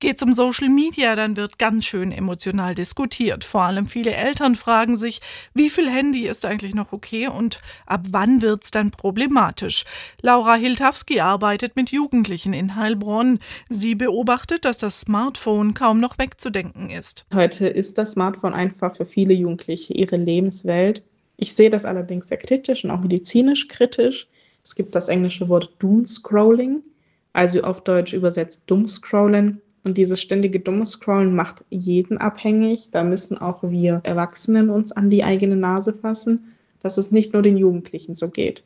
Geht's um Social Media, dann wird ganz schön emotional diskutiert. Vor allem viele Eltern fragen sich, wie viel Handy ist eigentlich noch okay und ab wann wird's dann problematisch? Laura Hiltavsky arbeitet mit Jugendlichen in Heilbronn. Sie beobachtet, dass das Smartphone kaum noch wegzudenken ist. Heute ist das Smartphone einfach für viele Jugendliche ihre Lebenswelt. Ich sehe das allerdings sehr kritisch und auch medizinisch kritisch. Es gibt das englische Wort Doomscrolling, also auf Deutsch übersetzt Dummscrollen. Und dieses ständige Dummscrollen macht jeden abhängig. Da müssen auch wir Erwachsenen uns an die eigene Nase fassen, dass es nicht nur den Jugendlichen so geht.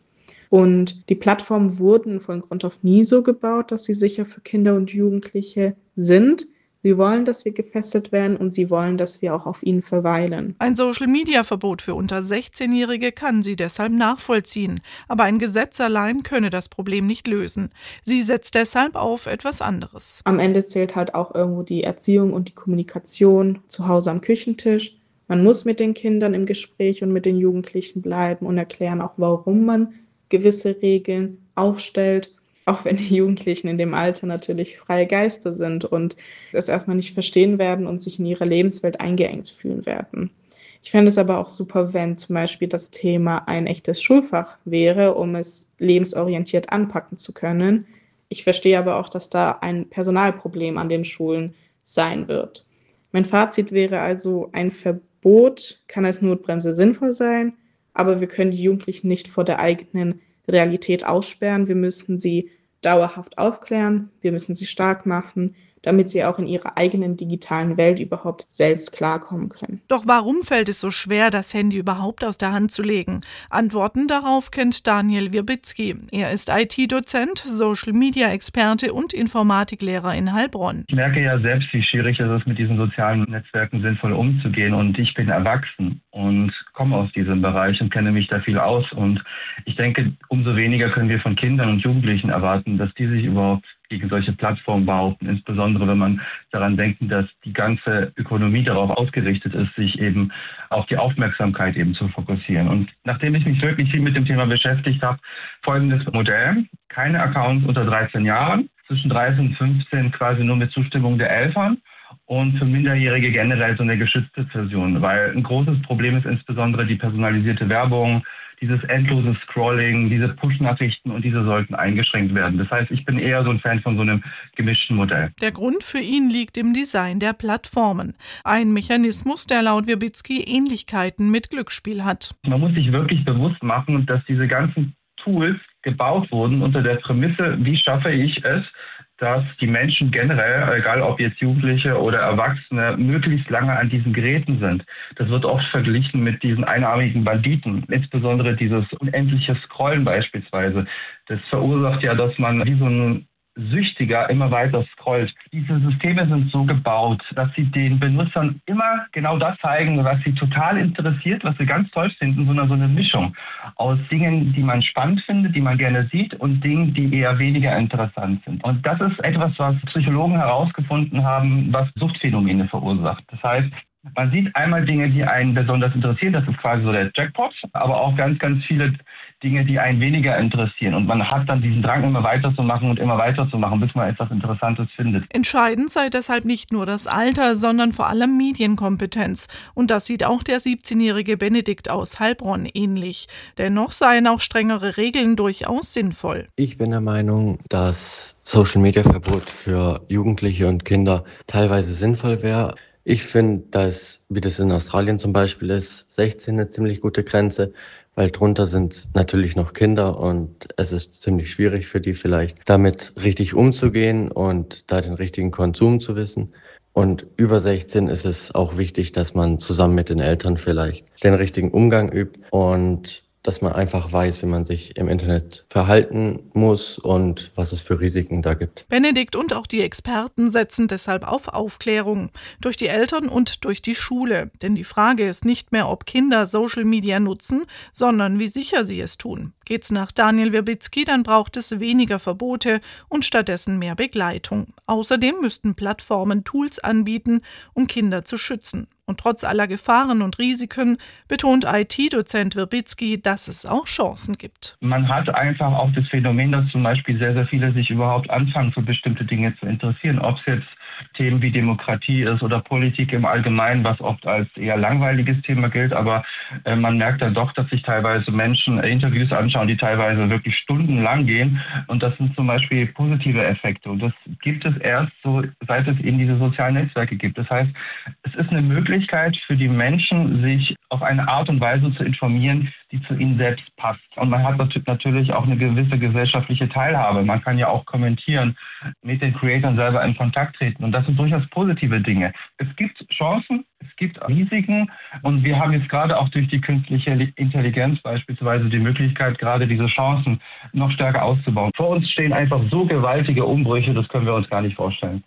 Und die Plattformen wurden von Grund auf nie so gebaut, dass sie sicher für Kinder und Jugendliche sind. Sie wollen, dass wir gefesselt werden und sie wollen, dass wir auch auf ihnen verweilen. Ein Social-Media-Verbot für unter 16-Jährige kann sie deshalb nachvollziehen. Aber ein Gesetz allein könne das Problem nicht lösen. Sie setzt deshalb auf etwas anderes. Am Ende zählt halt auch irgendwo die Erziehung und die Kommunikation zu Hause am Küchentisch. Man muss mit den Kindern im Gespräch und mit den Jugendlichen bleiben und erklären auch, warum man gewisse Regeln aufstellt. Auch wenn die Jugendlichen in dem Alter natürlich freie Geister sind und es erstmal nicht verstehen werden und sich in ihrer Lebenswelt eingeengt fühlen werden. Ich fände es aber auch super, wenn zum Beispiel das Thema ein echtes Schulfach wäre, um es lebensorientiert anpacken zu können. Ich verstehe aber auch, dass da ein Personalproblem an den Schulen sein wird. Mein Fazit wäre also, ein Verbot kann als Notbremse sinnvoll sein, aber wir können die Jugendlichen nicht vor der eigenen Realität aussperren. Wir müssen sie dauerhaft aufklären, wir müssen sie stark machen, damit sie auch in ihrer eigenen digitalen Welt überhaupt selbst klarkommen können. Doch warum fällt es so schwer, das Handy überhaupt aus der Hand zu legen? Antworten darauf kennt Daniel Wierbitzki. Er ist IT-Dozent, Social-Media-Experte und Informatiklehrer in Heilbronn. Ich merke ja selbst, wie schwierig es ist, mit diesen sozialen Netzwerken sinnvoll umzugehen. Und ich bin erwachsen und komme aus diesem Bereich und kenne mich da viel aus. Und ich denke, umso weniger können wir von Kindern und Jugendlichen erwarten, dass die sich überhaupt gegen solche Plattformen behaupten, insbesondere wenn man daran denkt, dass die ganze Ökonomie darauf ausgerichtet ist, sich eben auf die Aufmerksamkeit eben zu fokussieren. Und nachdem ich mich wirklich viel mit dem Thema beschäftigt habe, folgendes Modell: keine Accounts unter 13 Jahren, zwischen 13 und 15 quasi nur mit Zustimmung der Eltern. Und für Minderjährige generell so eine geschützte Version, weil ein großes Problem ist insbesondere die personalisierte Werbung, dieses endlose Scrolling, diese Push-Nachrichten, und diese sollten eingeschränkt werden. Das heißt, ich bin eher so ein Fan von so einem gemischten Modell. Der Grund für ihn liegt im Design der Plattformen. Ein Mechanismus, der laut Wierbitzki Ähnlichkeiten mit Glücksspiel hat. Man muss sich wirklich bewusst machen, dass diese ganzen Tools gebaut wurden unter der Prämisse, wie schaffe ich es, dass die Menschen generell, egal ob jetzt Jugendliche oder Erwachsene, möglichst lange an diesen Geräten sind. Das wird oft verglichen mit diesen einarmigen Banditen, insbesondere dieses unendliche Scrollen beispielsweise. Das verursacht ja, dass man wie so ein Süchtiger immer weiter scrollt. Diese Systeme sind so gebaut, dass sie den Benutzern immer genau das zeigen, was sie total interessiert, was sie ganz toll finden, sondern so eine Mischung aus Dingen, die man spannend findet, die man gerne sieht, und Dingen, die eher weniger interessant sind. Und das ist etwas, was Psychologen herausgefunden haben, was Suchtphänomene verursacht. Das heißt, man sieht einmal Dinge, die einen besonders interessieren, das ist quasi so der Jackpot, aber auch ganz, ganz viele Dinge, die einen weniger interessieren. Und man hat dann diesen Drang, immer weiterzumachen und immer weiterzumachen, bis man etwas Interessantes findet. Entscheidend sei deshalb nicht nur das Alter, sondern vor allem Medienkompetenz. Und das sieht auch der 17-jährige Benedikt aus Heilbronn ähnlich. Dennoch seien auch strengere Regeln durchaus sinnvoll. Ich bin der Meinung, dass Social-Media-Verbot für Jugendliche und Kinder teilweise sinnvoll wäre. Ich finde, dass, wie das in Australien zum Beispiel ist, 16 eine ziemlich gute Grenze, weil drunter sind natürlich noch Kinder und es ist ziemlich schwierig für die vielleicht damit richtig umzugehen und da den richtigen Konsum zu wissen. Und über 16 ist es auch wichtig, dass man zusammen mit den Eltern vielleicht den richtigen Umgang übt und dass man einfach weiß, wie man sich im Internet verhalten muss und was es für Risiken da gibt. Benedikt und auch die Experten setzen deshalb auf Aufklärung. Durch die Eltern und durch die Schule. Denn die Frage ist nicht mehr, ob Kinder Social Media nutzen, sondern wie sicher sie es tun. Geht's nach Daniel Wierbitzki, dann braucht es weniger Verbote und stattdessen mehr Begleitung. Außerdem müssten Plattformen Tools anbieten, um Kinder zu schützen. Und trotz aller Gefahren und Risiken betont IT-Dozent Wierbitzki, dass es auch Chancen gibt. Man hat einfach auch das Phänomen, dass zum Beispiel sehr, sehr viele sich überhaupt anfangen, für bestimmte Dinge zu interessieren. Ob es jetzt Themen wie Demokratie ist oder Politik im Allgemeinen, was oft als eher langweiliges Thema gilt. Aber man merkt dann doch, dass sich teilweise Menschen Interviews anschauen, die teilweise wirklich stundenlang gehen. Und das sind zum Beispiel positive Effekte. Und das gibt es erst so, seit es eben diese sozialen Netzwerke gibt. Das heißt, es ist eine Möglichkeit für die Menschen, sich auf eine Art und Weise zu informieren, die zu ihnen selbst passt. Und man hat natürlich auch eine gewisse gesellschaftliche Teilhabe. Man kann ja auch kommentieren, mit den Creatoren selber in Kontakt treten. Und das sind durchaus positive Dinge. Es gibt Chancen, es gibt Risiken. Und wir haben jetzt gerade auch durch die künstliche Intelligenz beispielsweise die Möglichkeit, gerade diese Chancen noch stärker auszubauen. Vor uns stehen einfach so gewaltige Umbrüche, das können wir uns gar nicht vorstellen.